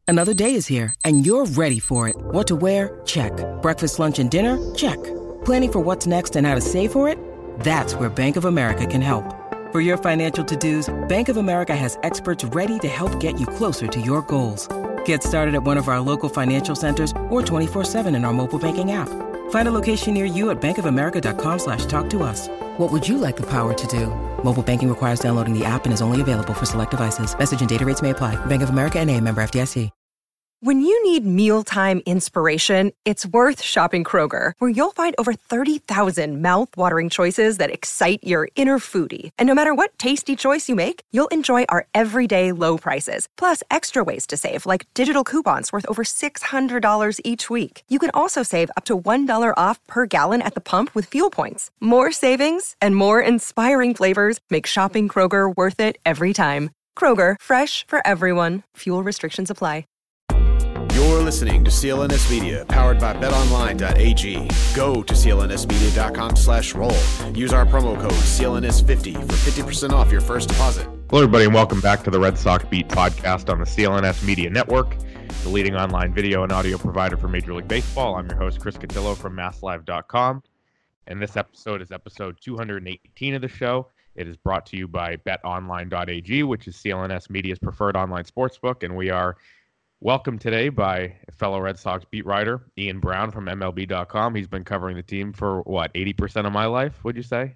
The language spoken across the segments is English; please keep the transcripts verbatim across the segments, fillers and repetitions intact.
Another day is here, and you're ready for it. What to wear? Check. Breakfast, lunch, and dinner? Check. Planning for what's next and how to save for it? That's where Bank of America can help. For your financial to-dos, Bank of America has experts ready to help get you closer to your goals. Get started at one of our local financial centers or twenty-four seven in our mobile banking app. Find a location near you at bankofamerica.com slash talk to us. What would you like the power to do? Mobile banking requires downloading the app and is only available for select devices. Message and data rates may apply. Bank of America N A, member F D I C. When you need mealtime inspiration, it's worth shopping Kroger, where you'll find over thirty thousand mouth-watering choices that excite your inner foodie. And no matter what tasty choice you make, you'll enjoy our everyday low prices, plus extra ways to save, like digital coupons worth over six hundred dollars each week. You can also save up to one dollar off per gallon at the pump with fuel points. More savings and more inspiring flavors make shopping Kroger worth it every time. Kroger, fresh for everyone. Fuel restrictions apply. You're listening to C L N S Media, powered by bet online dot a g. Go to c l n s media dot com slash roll. Use our promo code C L N S fifty for fifty percent off your first deposit. Hello, everybody, and welcome back to the Red Sox Beat podcast on the C L N S Media Network, the leading online video and audio provider for Major League Baseball. I'm your host, Chris Cotillo from mass live dot com, and this episode is episode two hundred eighteen of the show. It is brought to you by bet online dot a g, which is C L N S Media's preferred online sportsbook, and we are welcomed today by fellow Red Sox beat writer Ian Brown from M L B dot com. He's been covering the team for, what, eighty percent of my life, would you say?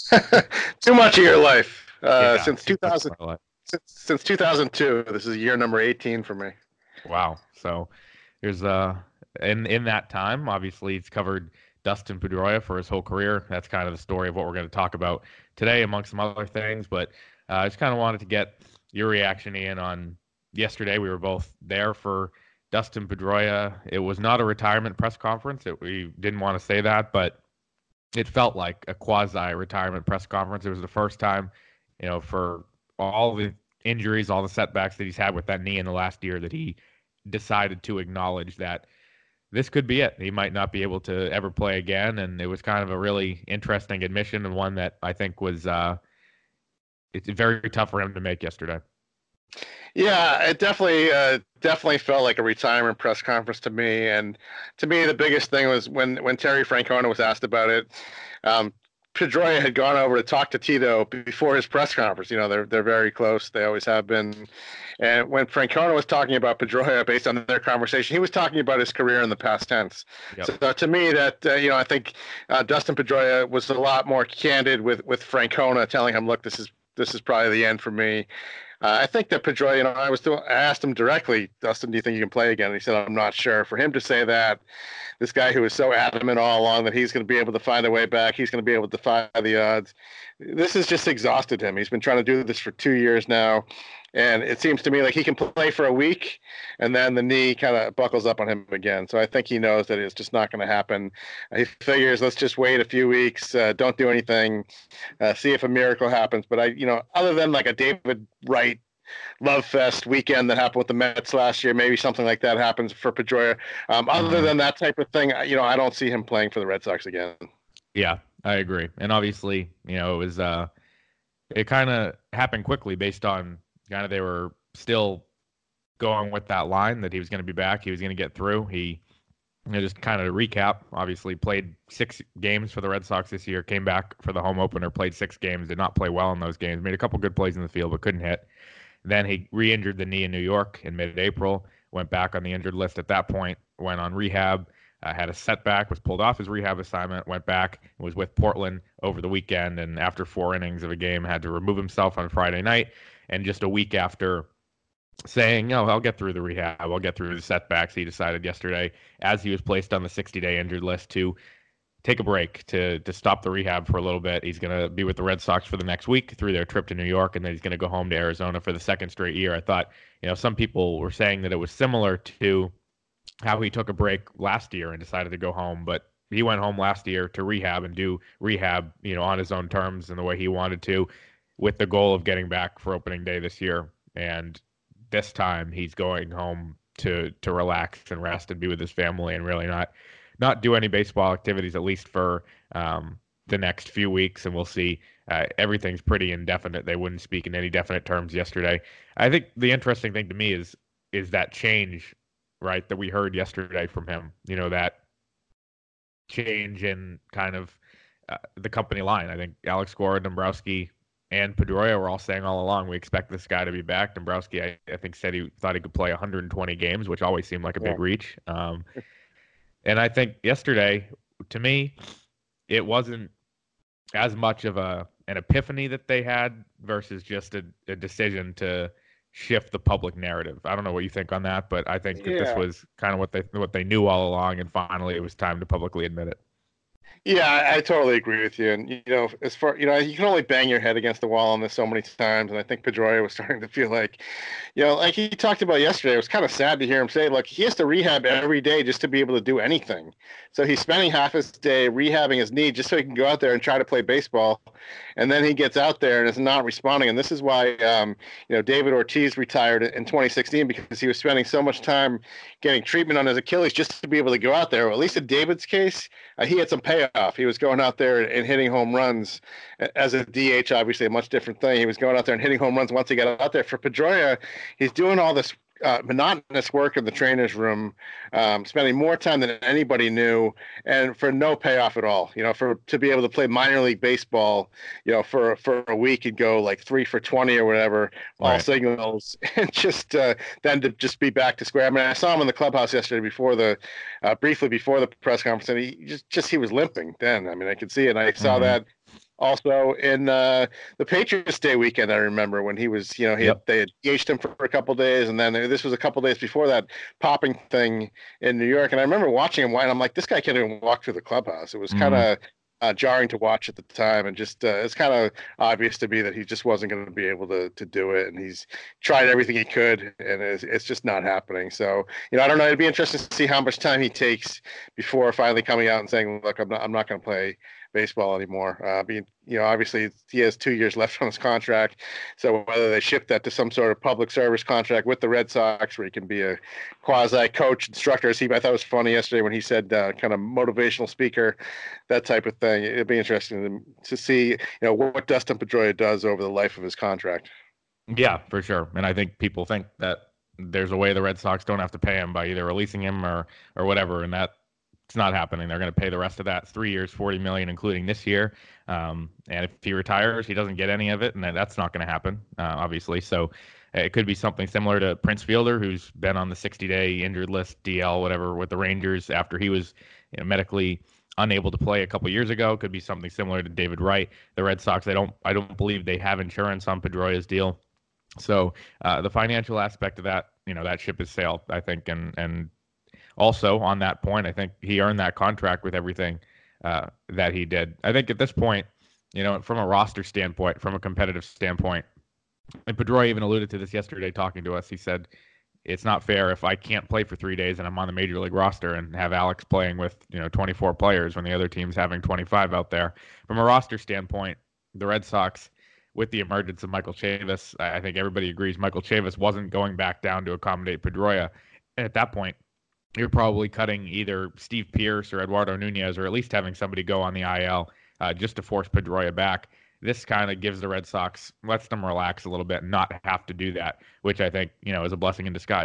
Too much of your life. Uh, yeah, since two thousand, life. Since, since two thousand two. This is year number eighteen for me. Wow. So there's uh in in that time, obviously, he's covered Dustin Pedroia for his whole career. That's kind of the story of what we're going to talk about today, amongst some other things. But uh, I just kind of wanted to get your reaction, Ian, on yesterday. We were both there for Dustin Pedroia. It was not a retirement press conference. It, we didn't want to say that, but it felt like a quasi-retirement press conference. It was the first time, you know, for all the injuries, all the setbacks that he's had with that knee in the last year, that he decided to acknowledge that this could be it. He might not be able to ever play again, and it was kind of a really interesting admission, and one that I think was uh, it's very tough for him to make yesterday. Yeah, it definitely uh, definitely felt like a retirement press conference to me. And to me, the biggest thing was when, when Terry Francona was asked about it. Um, Pedroia had gone over to talk to Tito before his press conference. You know, they're they're very close. They always have been. And when Francona was talking about Pedroia, based on their conversation, he was talking about his career in the past tense. Yep. So uh, to me, that uh, you know, I think uh, Dustin Pedroia was a lot more candid with with Francona, telling him, "Look, this is this is probably the end for me." Uh, I think that Pedroia, you know, I was doing, I asked him directly, Dustin, do you think you can play again? And he said, I'm not sure. For him to say that, this guy who was so adamant all along that he's going to be able to find a way back, he's going to be able to defy the odds, this has just exhausted him. He's been trying to do this for two years now. And it seems to me like he can play for a week, and then the knee kind of buckles up on him again. So I think he knows that it's just not going to happen. He figures, let's just wait a few weeks, uh, don't do anything, uh, see if a miracle happens. But I, you know, other than like a David Wright love fest weekend that happened with the Mets last year, maybe something like that happens for Pedroia. Um, other than that type of thing, you know, I don't see him playing for the Red Sox again. Yeah, I agree. And obviously, you know, it was uh, it kind of happened quickly based on kind of they were still going with that line that he was going to be back. He was going to get through. He, you know, just kind of recap, obviously played six games for the Red Sox this year, came back for the home opener, played six games, did not play well in those games, made a couple good plays in the field, but couldn't hit. Then he re-injured the knee in New York in mid-April, went back on the injured list at that point, went on rehab, uh, had a setback, was pulled off his rehab assignment, went back, was with Portland over the weekend, and after four innings of a game, had to remove himself on Friday night. And just a week after saying, no, I'll get through the rehab, I'll get through the setbacks, he decided yesterday, as he was placed on the sixty-day injured list, to take a break, to to stop the rehab for a little bit. He's going to be with the Red Sox for the next week through their trip to New York, and then he's going to go home to Arizona for the second straight year. I thought, you know, some people were saying that it was similar to how he took a break last year and decided to go home, but he went home last year to rehab and do rehab, you know, on his own terms and the way he wanted to, with the goal of getting back for opening day this year. And this time he's going home to to relax and rest and be with his family and really not not do any baseball activities, at least for um, the next few weeks. And we'll see. Uh, everything's pretty indefinite. They wouldn't speak in any definite terms yesterday. I think the interesting thing to me is is that change, right, that we heard yesterday from him. You know, that change in kind of uh, the company line. I think Alex Cora, Dombrowski, and Pedroia were all saying all along, we expect this guy to be back. Dombrowski, I, I think, said he thought he could play one hundred twenty games, which always seemed like a yeah. big reach. Um, and I think yesterday, to me, it wasn't as much of a an epiphany that they had versus just a, a decision to shift the public narrative. I don't know what you think on that, but I think that yeah. this was kind of what they what they knew all along, and finally it was time to publicly admit it. Yeah, I, I totally agree with you. And, you know, as far, you know, you can only bang your head against the wall on this so many times. And I think Pedroia was starting to feel like, you know, like he talked about yesterday, it was kind of sad to hear him say, look, he has to rehab every day just to be able to do anything. So he's spending half his day rehabbing his knee just so he can go out there and try to play baseball. And then he gets out there and is not responding. And this is why, um, you know, David Ortiz retired in twenty sixteen, because he was spending so much time getting treatment on his Achilles just to be able to go out there. Well, at least in David's case, uh, he had some payoff. He was going out there and hitting home runs as a D H, obviously a much different thing. He was going out there and hitting home runs once he got out there. For Pedroia, he's doing all this Uh, monotonous work in the trainer's room, um, spending more time than anybody knew, and for no payoff at all. You know, for to be able to play minor league baseball, you know, for for a week and go like three for twenty or whatever, all right. signals, and just uh, then to just be back to square. I mean, I saw him in the clubhouse yesterday before the, uh, briefly before the press conference, and he just just he was limping then. I mean, I could see it. And I saw mm-hmm. that. Also in uh, the Patriots Day weekend, I remember when he was, you know, he yep. had, they had D H'd him for, for a couple of days, and then this was a couple of days before that popping thing in New York. And I remember watching him, and I'm like, this guy can't even walk through the clubhouse. It was kind of mm-hmm. uh, jarring to watch at the time, and just uh, it's kind of obvious to me that he just wasn't going to be able to to do it, and he's tried everything he could, and it's, it's just not happening. So, you know, I don't know. It'd be interesting to see how much time he takes before finally coming out and saying, look, I'm not, I'm not going to play baseball anymore. Uh, being, you know, obviously he has two years left on his contract. So whether they shift that to some sort of public service contract with the Red Sox, where he can be a quasi coach, instructor, as he, I thought it was funny yesterday when he said uh, kind of motivational speaker, that type of thing. It'd be interesting to, to see, you know, what Dustin Pedroia does over the life of his contract. Yeah, for sure. And I think people think that there's a way the Red Sox don't have to pay him by either releasing him or, or whatever. And that, it's not happening. They're going to pay the rest of that three years, forty million, including this year. Um, and if he retires, he doesn't get any of it, and that's not going to happen, uh, obviously. So it could be something similar to Prince Fielder, who's been on the sixty-day injured list, D L, whatever, with the Rangers after he was, you know, medically unable to play a couple years ago. Could be something similar to David Wright. The Red Sox, I don't, I don't believe they have insurance on Pedroia's deal. So uh, the financial aspect of that, you know, that ship has sailed, I think, and and. Also, on that point, I think he earned that contract with everything uh, that he did. I think at this point, you know, from a roster standpoint, from a competitive standpoint, and Pedroia even alluded to this yesterday talking to us. He said, it's not fair if I can't play for three days and I'm on the major league roster and have Alex playing with, you know, twenty-four players when the other team's having twenty-five out there. From a roster standpoint, the Red Sox, with the emergence of Michael Chavis, I think everybody agrees Michael Chavis wasn't going back down to accommodate Pedroia. And at that point, you're probably cutting either Steve Pearce or Eduardo Nunez, or at least having somebody go on the I L uh, just to force Pedroia back. This kind of gives the Red Sox, lets them relax a little bit and not have to do that, which I think, you know, is a blessing in disguise.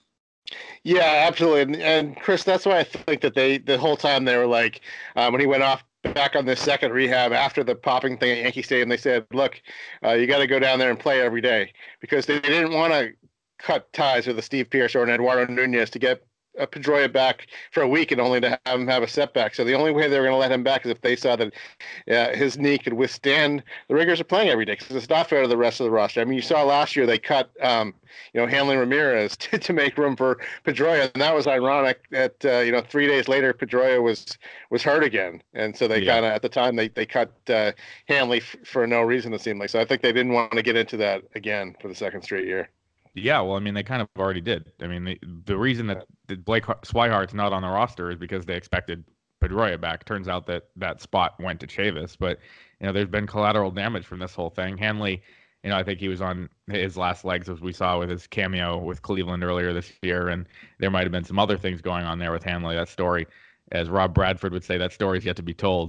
Yeah, absolutely. And, and Chris, that's why I think that they, the whole time they were like, uh, when he went off back on this second rehab after the popping thing at Yankee Stadium, they said, look, uh, you got to go down there and play every day, because they didn't want to cut ties with a Steve Pearce or an Eduardo Nunez to get Uh, Pedroia back for a week and only to have him have a setback. So the only way they were going to let him back is if they saw that uh, his knee could withstand the rigors of playing every day, because it's not fair to the rest of the roster. I mean, you saw last year they cut, um, you know, Hanley Ramirez to, to make room for Pedroia, and that was ironic that, uh, you know, three days later Pedroia was was hurt again. And so they yeah. kind of, at the time, they, they cut uh, Hanley f- for no reason, it seemed like. So I think they didn't want to get into that again for the second straight year. Yeah, well, I mean, they kind of already did. I mean, the, the reason that Blake Swihart's not on the roster is because they expected Pedroia back. Turns out that that spot went to Chavis, but, you know, there's been collateral damage from this whole thing. Hanley, you know, I think he was on his last legs, as we saw with his cameo with Cleveland earlier this year, and there might have been some other things going on there with Hanley. That story, as Rob Bradford would say, that story's yet to be told.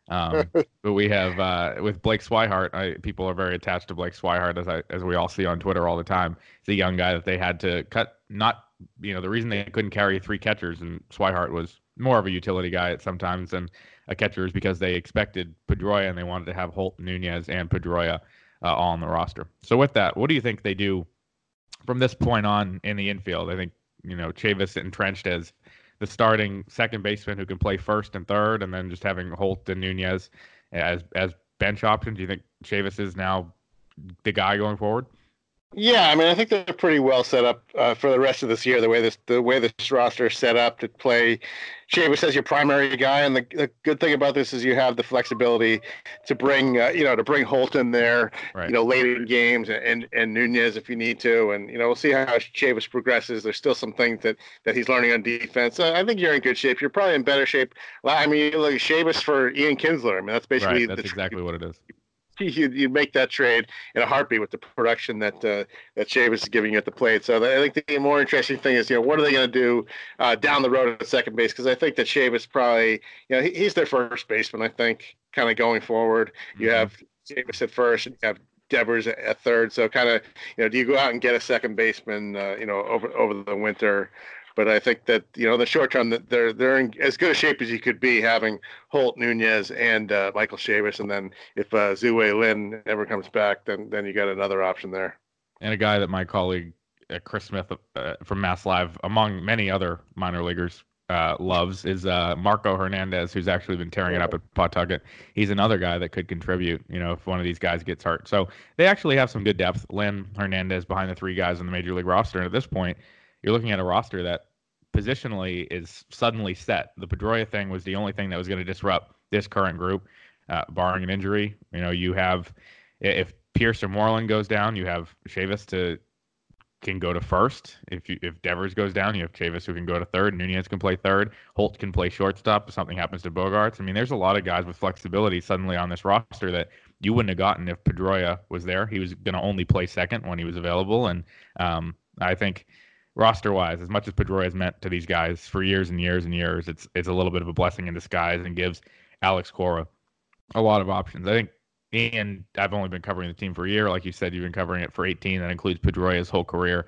Um, but we have uh, with Blake Swihart. I, people are very attached to Blake Swihart, as I as we all see on Twitter all the time. He's a young guy that they had to cut. Not you know the reason they couldn't carry three catchers, and Swihart was more of a utility guy at sometimes than a catcher, is because they expected Pedroia and they wanted to have Holt, Nunez, and Pedroia uh, all on the roster. So with that, what do you think they do from this point on in the infield? I think you know Chavis entrenched as the starting second baseman who can play first and third, and then just having Holt and Nunez as as bench options. Do you think Chavis is now the guy going forward? Yeah, I mean, I think they're pretty well set up uh, for the rest of this year. The way this the way this roster is set up to play Chavis as your primary guy, and the, the good thing about this is you have the flexibility to bring uh, you know to bring Holt in there, right. you know, late in games, and and Nunez if you need to, and you know we'll see how Chavis progresses. There's still some things that, that he's learning on defense. So I think you're in good shape. You're probably in better shape. I mean, you look at Chavis for Ian Kinsler. I mean, that's basically right. That's the, exactly what it is. You you make that trade in a heartbeat with the production that uh, that Chavis is giving you at the plate. So I think the more interesting thing is, you know, what are they going to do uh, down the road at second base? Because I think that Chavis probably, you know, he, he's their first baseman. I think kind of going forward, mm-hmm. you have Chavis at first, and you have Devers at, at third. So kind of, you know, do you go out and get a second baseman, uh, you know, over over the winter? But I think that, you know, in the short term, that they're they're in as good a shape as you could be, having Holt, Nunez, and uh, Michael Chavis. And then if uh, Zue Lin ever comes back, then then you got another option there. And a guy that my colleague uh, Chris Smith uh, from Mass Live, among many other minor leaguers, uh, loves is uh, Marco Hernandez, who's actually been tearing it up at Pawtucket. He's another guy that could contribute, you know, if one of these guys gets hurt. So they actually have some good depth. Lin, Hernandez behind the three guys on the major league roster. And at this point, you're looking at a roster that positionally is suddenly set. The Pedroia thing was the only thing that was going to disrupt this current group, uh, barring an injury. You know, you have, if Pierce or Moreland goes down, you have Chavis to can go to first. If you, if Devers goes down, you have Chavis who can go to third. Nunez can play third. Holt can play shortstop if something happens to Bogaerts. I mean, there's a lot of guys with flexibility suddenly on this roster that you wouldn't have gotten if Pedroia was there. He was going to only play second when he was available, and um, I think roster-wise, as much as Pedroia has meant to these guys for years and years and years, it's it's a little bit of a blessing in disguise and gives Alex Cora a lot of options. I think, and I've only been covering the team for a year. Like you said, you've been covering it for eighteen. That includes Pedroia's whole career.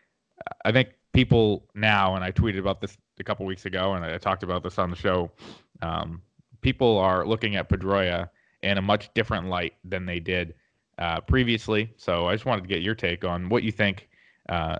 I think people now, and I tweeted about this a couple weeks ago, and I talked about this on the show, um, people are looking at Pedroia in a much different light than they did uh, previously. So I just wanted to get your take on what you think uh,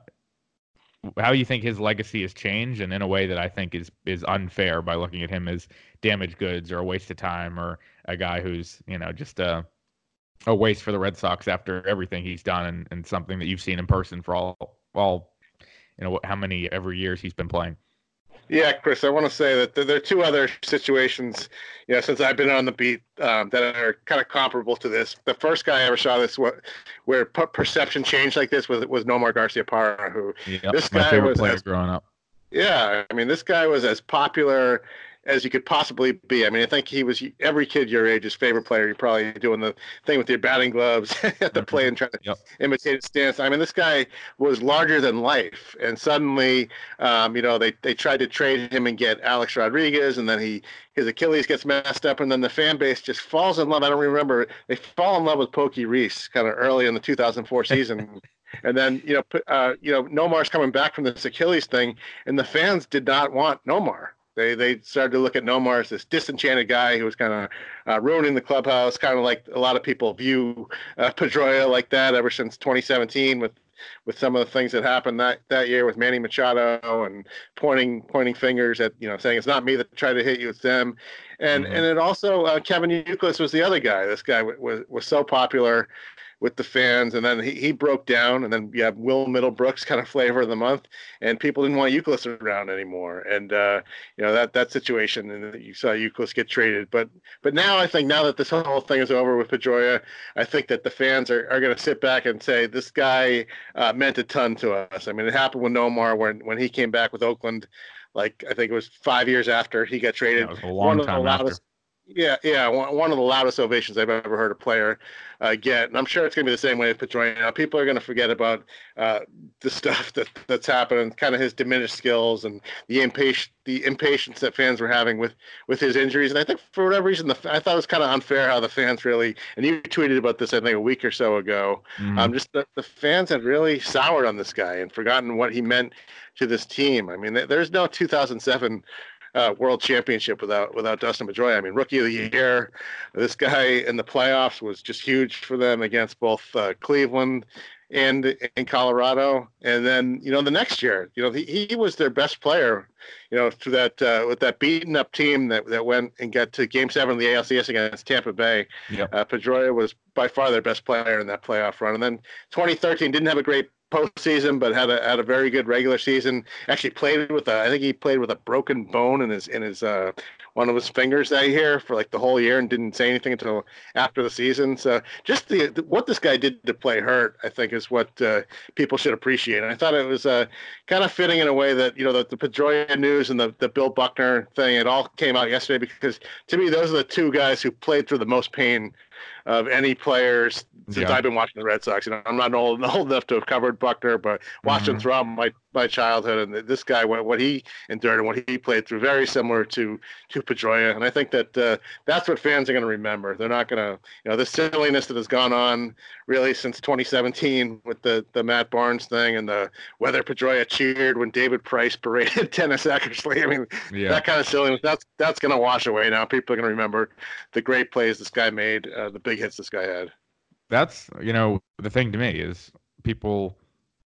how you think his legacy has changed, and in a way that I think is is unfair by looking at him as damaged goods or a waste of time or a guy who's, you know, just a a waste for the Red Sox after everything he's done, and, and something that you've seen in person for all all you know how many every years he's been playing. Yeah, Chris, I want to say that there are two other situations, you know, since I've been on the beat um, that are kind of comparable to this. The first guy I ever saw this what, where perception changed like this was was Nomar Garciaparra, who yep, this my guy favorite was player as, growing up. Yeah, I mean, this guy was as popular as you could possibly be. I mean, I think he was every kid your age's favorite player. You're probably doing the thing with your batting gloves at the play and trying to yep. imitate his stance. I mean, this guy was larger than life. And suddenly, um, you know, they, they tried to trade him and get Alex Rodriguez, and then he his Achilles gets messed up, and then the fan base just falls in love. I don't remember. They fall in love with Pokey Reese kind of early in the two thousand four season. And then, you know, uh, you know, Nomar's coming back from this Achilles thing, and the fans did not want Nomar. They they started to look at Nomar as this disenchanted guy who was kind of uh, ruining the clubhouse, kind of like a lot of people view uh, Pedroia like that ever since twenty seventeen with with some of the things that happened that, that year with Manny Machado and pointing pointing fingers at, you know, saying it's not me that tried to hit you, it's them. And mm-hmm. and it also, uh, Kevin Youkilis was the other guy. This guy w- was, was so popular with the fans, and then he, he broke down, and then you have Will Middlebrooks kind of flavor of the month, and people didn't want Youkilis around anymore. And, uh, you know, that, that situation, and you saw Youkilis get traded. But but now I think now that this whole thing is over with Pedroia, I think that the fans are, are going to sit back and say, this guy uh, meant a ton to us. I mean, it happened with Nomar when, when he came back with Oakland, like I think it was five years after he got traded. Yeah, it was a long time after. Yeah, yeah, one, one of the loudest ovations I've ever heard a player uh, get, and I'm sure it's going to be the same way with Pedroia. Now, people are going to forget about uh, the stuff that that's happening, kind of his diminished skills and the impatience, the impatience that fans were having with with his injuries. And I think for whatever reason, the, I thought it was kind of unfair how the fans really, and you tweeted about this, I think, a week or so ago. Mm-hmm. Um, just the, the fans had really soured on this guy and forgotten what he meant to this team. I mean, there's no two thousand seven. Uh, world championship without without Dustin Pedroia. I mean, rookie of the year. This guy in the playoffs was just huge for them against both uh, Cleveland and in Colorado. And then, you know, the next year, you know, he, he was their best player, you know, through that uh, with that beaten up team that, that went and got to Game Seven of the A L C S against Tampa Bay. Yep. Uh, Pedroia was by far their best player in that playoff run. And then twenty thirteen didn't have a great postseason, but had a had a very good regular season. Actually played with a, I think he played with a broken bone in his in his uh, one of his fingers that year for like the whole year and didn't say anything until after the season. So just the, the what this guy did to play hurt, I think, is what uh, people should appreciate. And I thought it was uh, kind of fitting in a way that, you know, the, the Pedroia news and the, the Bill Buckner thing, it all came out yesterday because to me those are the two guys who played through the most pain of any players since yeah. I've been watching the Red Sox. You know, I'm not old, old enough to have covered Buckner, but watching mm-hmm. throughout my, my childhood, and this guy, what, what he endured and what he played through, very similar to to Pedroia. And I think that uh, that's what fans are going to remember. They're not going to, you know, the silliness that has gone on really since twenty seventeen with the, the Matt Barnes thing and the whether Pedroia cheered when David Price paraded Dennis Eckersley. I mean, yeah. that kind of silliness, that's that's going to wash away now. People are going to remember the great plays this guy made, uh, the big hits this guy had. That's, you know, the thing to me is people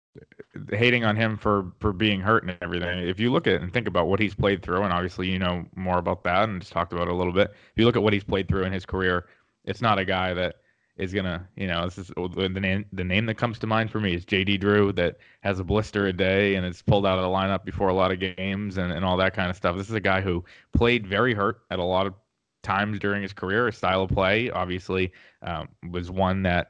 hating on him for, for being hurt and everything. If you look at it and think about what he's played through, and obviously you know more about that and just talked about it a little bit. If you look at what he's played through in his career, it's not a guy that is gonna, you know, this is the name. The name that comes to mind for me is J D Drew, that has a blister a day and is pulled out of the lineup before a lot of games and, and all that kind of stuff. This is a guy who played very hurt at a lot of times during his career. His style of play, obviously, um, was one that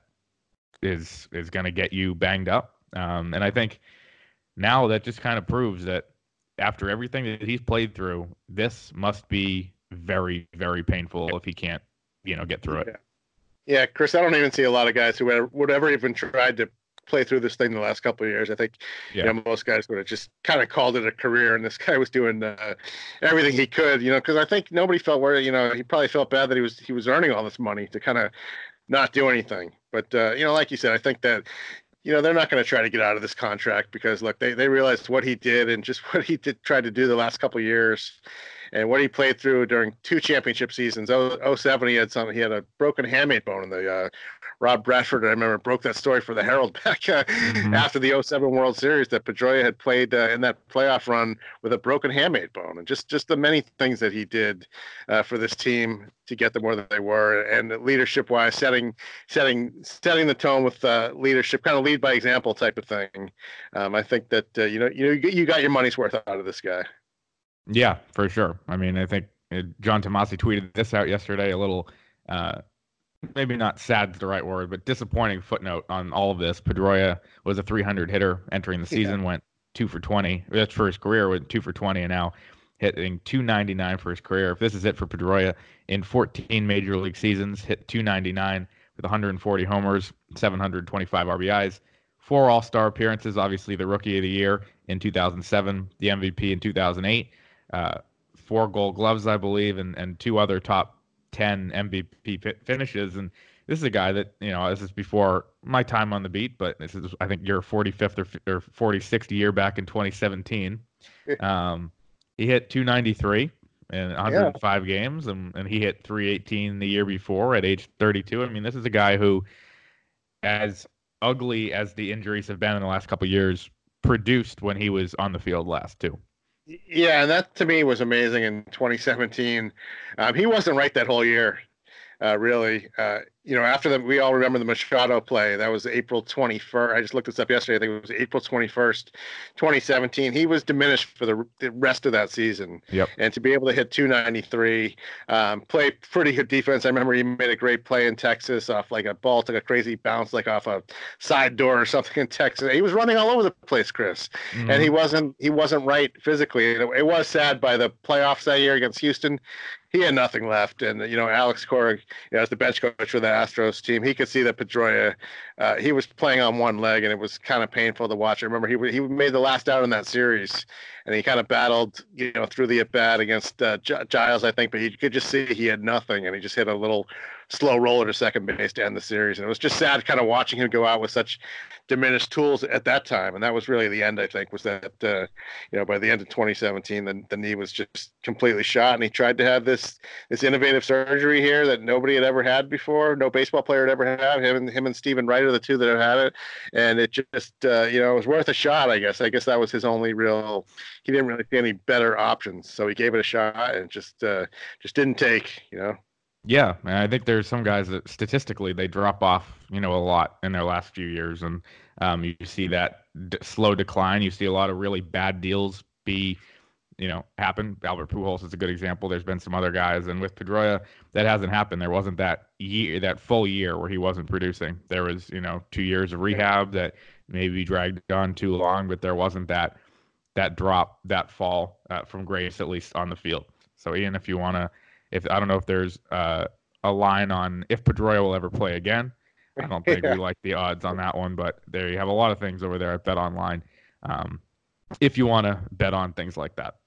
is is going to get you banged up. Um, and I think now that just kind of proves that after everything that he's played through, this must be very, very painful if he can't, you know, get through it. Yeah, yeah, Chris, I don't even see a lot of guys who ever, would ever even tried to play through this thing the last couple of years. I think yeah. you know, most guys would have just kind of called it a career, and this guy was doing uh, everything he could, you know, because I think nobody felt worried. You know, he probably felt bad that he was he was earning all this money to kind of not do anything. But uh, you know, like you said, I think that, you know, they're not going to try to get out of this contract because look, they they realized what he did and just what he did tried to do the last couple of years. And what he played through during two championship seasons. oh, oh seven, he had some. He had a broken hamate bone in the uh, Rob Bradford. I remember broke that story for the Herald back uh, mm-hmm. after the oh seven World Series that Pedroia had played uh, in that playoff run with a broken hamate bone, and just just the many things that he did uh, for this team to get them where they were, and leadership wise, setting setting setting the tone with uh, leadership, kind of lead by example type of thing. Um, I think that uh, you know you you got your money's worth out of this guy. Yeah, for sure. I mean, I think uh, John Tomasi tweeted this out yesterday, a little, uh, maybe not sad is the right word, but disappointing footnote on all of this. Pedroia was a three hundred hitter entering the season, yeah. went two for twenty. That's for his career, went two for twenty, and now hitting two ninety-nine for his career. If this is it for Pedroia, in fourteen major league seasons, hit two ninety-nine with one hundred forty homers, seven hundred twenty-five R B Is. Four All-Star appearances, obviously the Rookie of the Year in two thousand seven, the M V P in two thousand eight. Uh, four Gold Gloves, I believe, and, and two other top ten M V P fi- finishes. And this is a guy that, you know, this is before my time on the beat, but this is, I think, your forty-fifth or, or forty-sixth year back in twenty seventeen. Um, he hit two ninety-three in one hundred five yeah. games, and, and he hit three eighteen the year before at age thirty-two. I mean, this is a guy who, as ugly as the injuries have been in the last couple of years, produced when he was on the field last, too. Yeah, and that to me was amazing in twenty seventeen. Um, he wasn't right that whole year, uh, really. Uh, you know, after that, we all remember the Machado play. That was April twenty-first. I just looked this up yesterday. I think it was April twenty-first, twenty seventeen. He was diminished for the, the rest of that season. Yep. And to be able to hit two ninety-three, um, play pretty good defense. I remember he made a great play in Texas off like a ball, took a crazy bounce like off a side door or something in Texas. He was running all over the place, Chris. Mm-hmm. And he wasn't he wasn't right physically. It, it was sad by the playoffs that year against Houston. he had nothing left. And, you know, Alex Cora, you know, as the bench coach for the Astros team, he could see that Pedroia, uh, he was playing on one leg, and it was kind of painful to watch. I remember he he made the last out in that series, and he kind of battled, you know, through the at-bat against uh, Giles, I think, but he could just see he had nothing, and he just hit a little slow roller to second base to end the series. And it was just sad kind of watching him go out with such diminished tools at that time. And that was really the end, I think, was that, uh, you know, by the end of twenty seventeen, the, the knee was just completely shot. And he tried to have this this innovative surgery here that nobody had ever had before. No baseball player had ever had. Him and, him and Stephen Wright are the two that have had it. And it just, uh, you know, it was worth a shot, I guess. I guess that was his only real, he didn't really see any better options. So he gave it a shot and just, uh, just didn't take, you know. Yeah, I think there's some guys that statistically they drop off, you know, a lot in their last few years, and um, you see that d- slow decline. You see a lot of really bad deals be, you know, happen. Albert Pujols is a good example. There's been some other guys, and with Pedroia, that hasn't happened. There wasn't that year, that full year where he wasn't producing. There was, you know, two years of rehab that maybe dragged on too long, but there wasn't that that drop, that fall uh, from grace, at least on the field. So, Ian, if you want to. If I don't know if there's uh, a line on if Pedroia will ever play again. I don't think yeah. we like the odds on that one, but there you have a lot of things over there at BetOnline um, if you want to bet on things like that.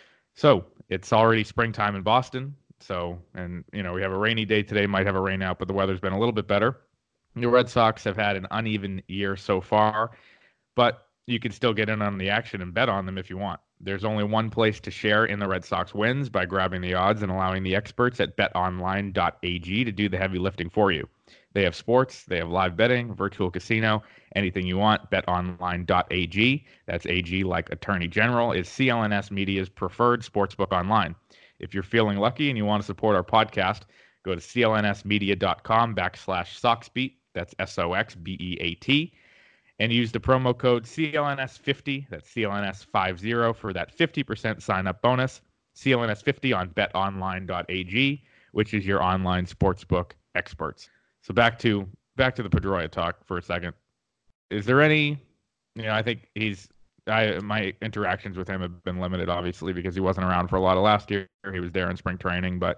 So it's already springtime in Boston. So, and, you know, we have a rainy day today, might have a rain out, but the weather's been a little bit better. The Red Sox have had an uneven year so far, but you can still get in on the action and bet on them if you want. There's only one place to share in the Red Sox wins by grabbing the odds and allowing the experts at bet online dot a g to do the heavy lifting for you. They have sports, they have live betting, virtual casino, anything you want, bet online dot a g. That's A G like Attorney General, is C L N S Media's preferred sportsbook online. If you're feeling lucky and you want to support our podcast, go to C L N S media dot com backslash SoxBeat. That's S O X B E A T. And use the promo code C L N S fifty, that's C L N S fifty, for that fifty percent sign-up bonus. C L N S fifty on bet online dot a g, which is your online sportsbook experts. So back to back to the Pedroia talk for a second. Is there any, you know, I think he's, I my interactions with him have been limited, obviously, because he wasn't around for a lot of last year. He was there in spring training, but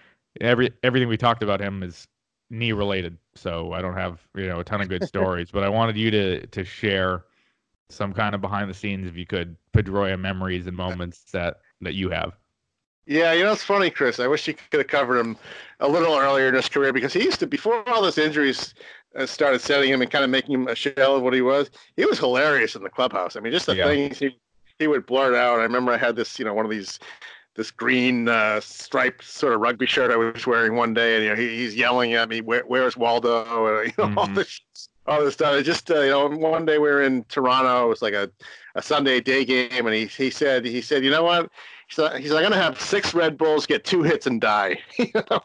every everything we talked about him is knee related, so I don't have, you know, a ton of good stories, but I wanted you to to share some kind of behind the scenes, if you could, Pedroia memories and moments that that you have. Yeah, you know, it's funny, Chris. I wish you could have covered him a little earlier in his career, because he used to, before all those injuries uh, started setting him and kind of making him a shell of what he was, he was hilarious in the clubhouse. I mean, just the yeah. things he he would blurt out. I remember I had this, you know, one of these this green uh, striped sort of rugby shirt I was wearing one day, and you know he, he's yelling at me, Where, "Where's Waldo?" And, you know, mm-hmm. all this, all this stuff. It just uh, you know, one day we were in Toronto. It was like a, a Sunday day game, and he he said he said, "You know what?" He's like, he's like, "I'm gonna have six Red Bulls, get two hits, and die." You know,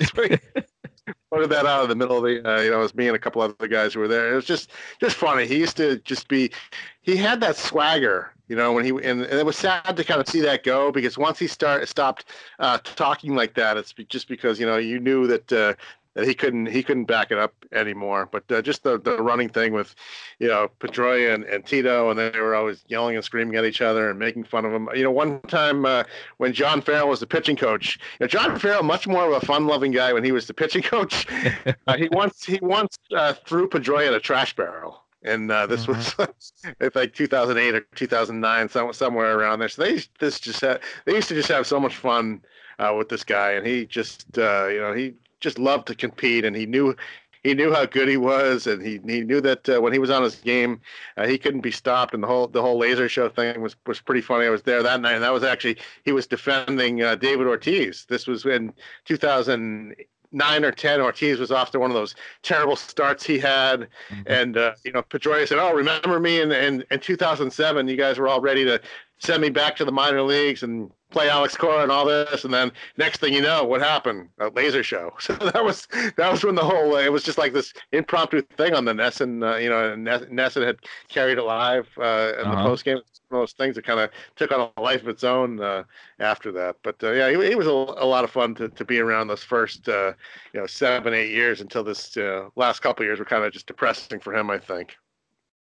pointed that out in the middle of the, uh, you know, it was me and a couple other guys who were there. It was just just funny. He used to just be, he had that swagger. You know, when he and, and it was sad to kind of see that go, because once he start stopped uh, talking like that, it's just because, you know, you knew that uh, that he couldn't he couldn't back it up anymore. But uh, just the, the running thing with, you know, Pedroia and, and Tito, and they were always yelling and screaming at each other and making fun of him. You know, one time uh, when John Farrell was the pitching coach, you know, John Farrell, much more of a fun-loving guy when he was the pitching coach. uh, he once he once uh, threw Pedroia in a trash barrel. And uh, this mm-hmm. was, it's like two thousand eight or two thousand nine, some, somewhere around there. So they this just had, they used to just have so much fun uh, with this guy, and he just, uh, you know, he just loved to compete, and he knew he knew how good he was, and he he knew that uh, when he was on his game, uh, he couldn't be stopped. And the whole the whole laser show thing was was pretty funny. I was there that night, and that was actually, he was defending uh, David Ortiz. This was in two thousand nine or ten. Ortiz was off to one of those terrible starts he had. Mm-hmm. And, uh, you know, Pedroia said, "Oh, remember me in, in, in two thousand seven, you guys were all ready to send me back to the minor leagues and play Alex Cora and all this." And then next thing you know, what happened? A laser show. So that was, that was when the whole, uh, it was just like this impromptu thing on the Nesson, uh, you know, Nesson had carried it live uh, in uh-huh. the post game. One of those things that kind of took on a life of its own uh, after that. But uh, yeah, he, he was a, a lot of fun to, to be around those first, uh, you know, seven, eight years until this uh, last couple of years were kind of just depressing for him, I think.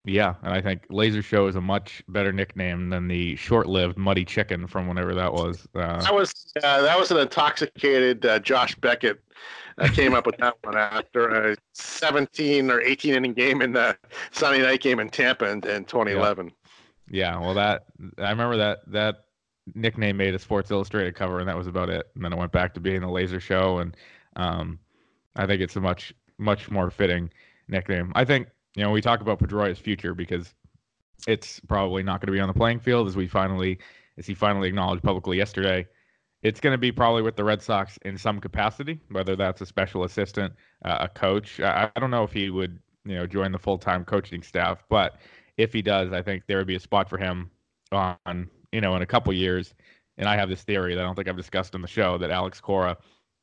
Yeah, and I think Laser Show is a much better nickname than the short-lived Muddy Chicken from whenever that was. Uh, that was uh, that was an intoxicated uh, Josh Beckett uh, came up with that one after a seventeen or eighteen inning game in the Sunday night game in Tampa in, in twenty eleven. Yeah. yeah, well, that I remember that that nickname made a Sports Illustrated cover, and that was about it. And then it went back to being the Laser Show, and um, I think it's a much much more fitting nickname. I think. You know, we talk about Pedroia's future because it's probably not going to be on the playing field as we finally, as he finally acknowledged publicly yesterday. It's going to be probably with the Red Sox in some capacity, whether that's a special assistant, uh, a coach. I, I don't know if he would, you know, join the full-time coaching staff, but if he does, I think there would be a spot for him on, you know, in a couple years. And I have this theory that I don't think I've discussed on the show that Alex Cora,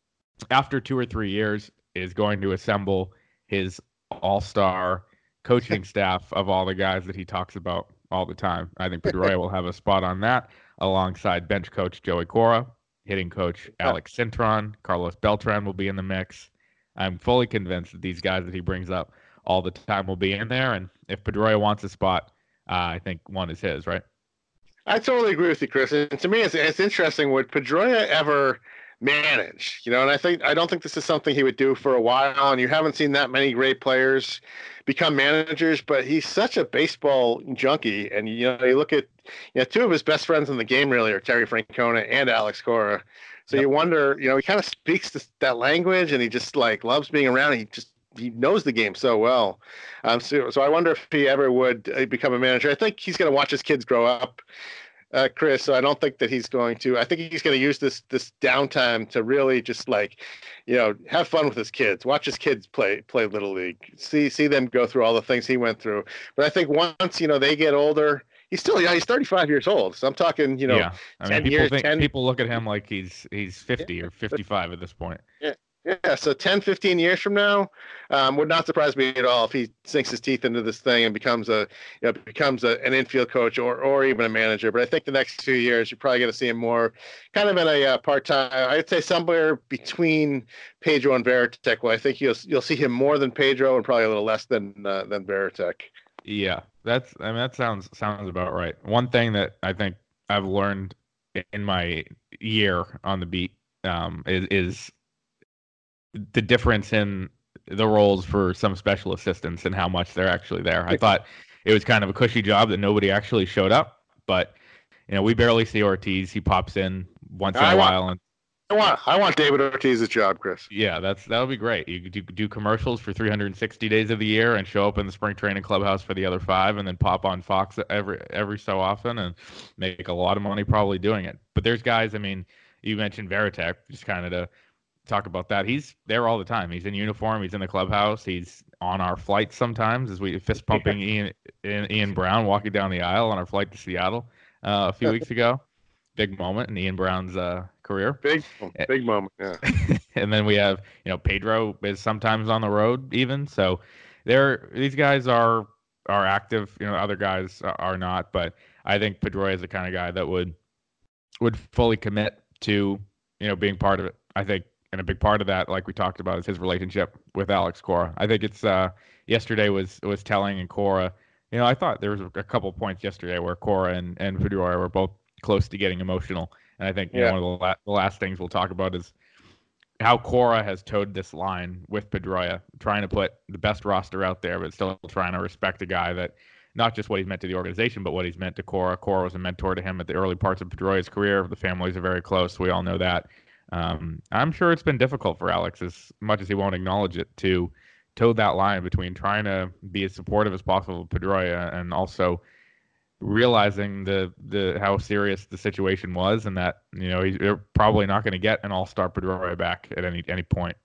after two or three years, is going to assemble his all-star coaching staff of all the guys that he talks about all the time. I think Pedroia will have a spot on that alongside bench coach Joey Cora, hitting coach Alex Cintron, Carlos Beltran will be in the mix. I'm fully convinced that these guys that he brings up all the time will be in there. And if Pedroia wants a spot, uh, I think one is his, right? I totally agree with you, Chris. And to me, it's, it's interesting. Would Pedroia ever manage? You know, and I think I don't think this is something he would do for a while. And you haven't seen that many great players become managers, but he's such a baseball junkie. And you know, you look at you know two of his best friends in the game really are Terry Francona and Alex Cora. So yep. You wonder, you know, he kind of speaks this, that language, and he just like loves being around. He just he knows the game so well. Um, so so I wonder if he ever would uh, become a manager. I think he's going to watch his kids grow up. Uh, Chris, so I don't think that he's going to. I think he's going to use this this downtime to really just like, you know, have fun with his kids. Watch his kids play play Little League. See see them go through all the things he went through. But I think once you know they get older, he's still yeah he's thirty-five years old. So I'm talking you know yeah. I mean, ten people years. Think, ten people look at him like he's he's fifty or fifty-five at this point. Yeah. Yeah, so ten, fifteen years from now, um, would not surprise me at all if he sinks his teeth into this thing and becomes a, you know, becomes a, an infield coach or, or even a manager. But I think the next few years, you're probably going to see him more kind of in a uh, part-time, I'd say somewhere between Pedro and Varitek. Well, I think you'll you'll see him more than Pedro and probably a little less than uh, than Varitek. Yeah, that's I mean that sounds sounds about right. One thing that I think I've learned in my year on the beat um, is is the difference in the roles for some special assistants and how much they're actually there. I thought it was kind of a cushy job that nobody actually showed up, but you know, we barely see Ortiz. He pops in once in I a want, while. And I want, I want David Ortiz's job, Chris. Yeah, that's, that would be great. You could do, do commercials for three hundred sixty days of the year and show up in the spring training clubhouse for the other five and then pop on Fox every, every so often and make a lot of money probably doing it. But there's guys, I mean, you mentioned Varitek, just kind of to talk about that. He's there all the time. He's in uniform. He's in the clubhouse. He's on our flights sometimes as we fist pumping Ian Ian Brown walking down the aisle on our flight to Seattle uh, a few weeks ago. Big moment in Ian Brown's uh, career. Big, big moment. Yeah. And then we have, you know, Pedro is sometimes on the road even. So they're these guys are are active. You know, other guys are not. But I think Pedroia is the kind of guy that would would fully commit to, you know, being part of it. I think. And a big part of that, like we talked about, is his relationship with Alex Cora. I think it's uh, yesterday was was telling, and Cora, you know, I thought there was a couple of points yesterday where Cora and, and Pedroia were both close to getting emotional. And I think you yeah. know, one of the, la- the last things we'll talk about is how Cora has towed this line with Pedroia, trying to put the best roster out there, but still trying to respect a guy that not just what he's meant to the organization, but what he's meant to Cora. Cora was a mentor to him at the early parts of Pedroia's career. The families are very close. We all know that. Um, I'm sure it's been difficult for Alex, as much as he won't acknowledge it, to toe that line between trying to be as supportive as possible of Pedroia and also realizing the the how serious the situation was, and that you know he's probably not going to get an all-star Pedroia back at any any point.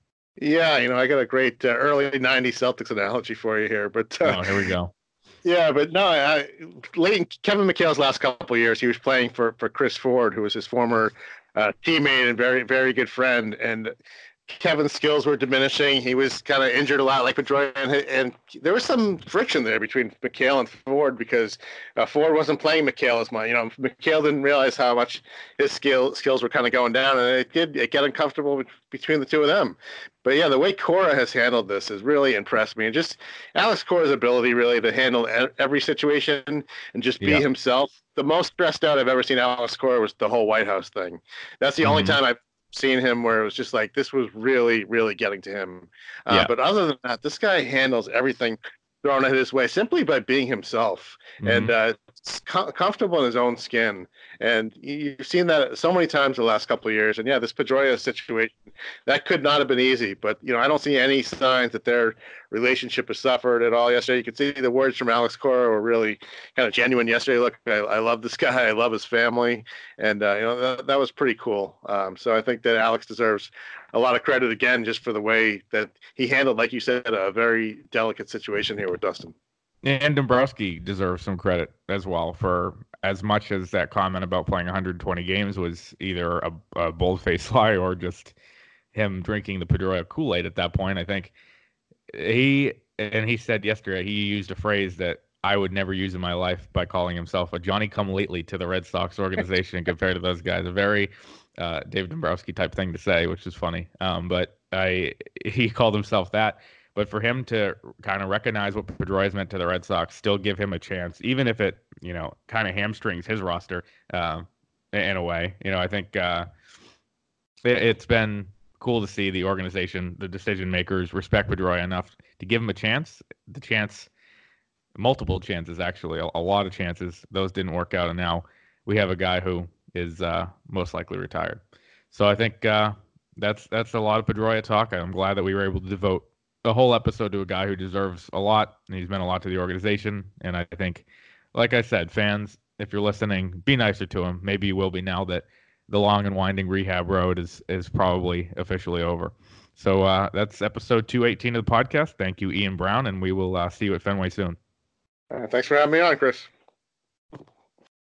Yeah, you know, I got a great uh, early nineties Celtics analogy for you here, but uh, oh, here we go. Yeah, but no, I, late in Kevin McHale's last couple of years, he was playing for for Chris Ford, who was his former Uh, teammate and very, very good friend. And Kevin's skills were diminishing. He was kind of injured a lot, like Pedroia, and, and there was some friction there between McHale and Ford because uh, Ford wasn't playing McHale as much. You know, McHale didn't realize how much his skill skills were kind of going down, and it did it get uncomfortable between the two of them. But yeah, the way Cora has handled this has really impressed me, and just Alex Cora's ability really to handle every situation and just be yeah. himself. The most stressed out I've ever seen Alex Cora was the whole White House thing. That's the mm-hmm. only time I've seen him where it was just like this was really, really getting to him. Uh, yeah. But other than that, this guy handles everything thrown at his way simply by being himself mm-hmm. and uh, com- comfortable in his own skin. And you've seen that so many times the last couple of years. And yeah, this Pedroia situation, that could not have been easy. But, you know, I don't see any signs that their relationship has suffered at all yesterday. You could see the words from Alex Cora were really kind of genuine yesterday. Look, I, I love this guy. I love his family. And, uh, you know, that, that was pretty cool. Um, so I think that Alex deserves a lot of credit again, just for the way that he handled, like you said, a very delicate situation here with Dustin. And Dombrowski deserves some credit as well for as much as that comment about playing one hundred twenty games was either a, a bold-faced lie or just him drinking the Pedroia Kool-Aid at that point. I think he, and he said yesterday, he used a phrase that I would never use in my life by calling himself a Johnny-come-lately to the Red Sox organization compared to those guys. A very uh, Dave Dombrowski type thing to say, which is funny. Um, but I he called himself that. But for him to kind of recognize what Pedroia's meant to the Red Sox, still give him a chance, even if it, you know, kind of hamstrings his roster uh, in a way. You know, I think uh, it, it's been cool to see the organization, the decision makers, respect Pedroia enough to give him a chance. The chance, multiple chances actually, a, a lot of chances. Those didn't work out, and now we have a guy who is uh, most likely retired. So I think uh, that's that's a lot of Pedroia talk. I'm glad that we were able to devote a whole episode to a guy who deserves a lot, and he's meant a lot to the organization. And I think, like I said, fans, if you're listening, be nicer to him. Maybe you will be now that the long and winding rehab road is is probably officially over. So uh, that's episode two eighteen of the podcast. Thank you, Ian Brown, and we will uh, see you at Fenway soon. Uh, thanks for having me on, Chris.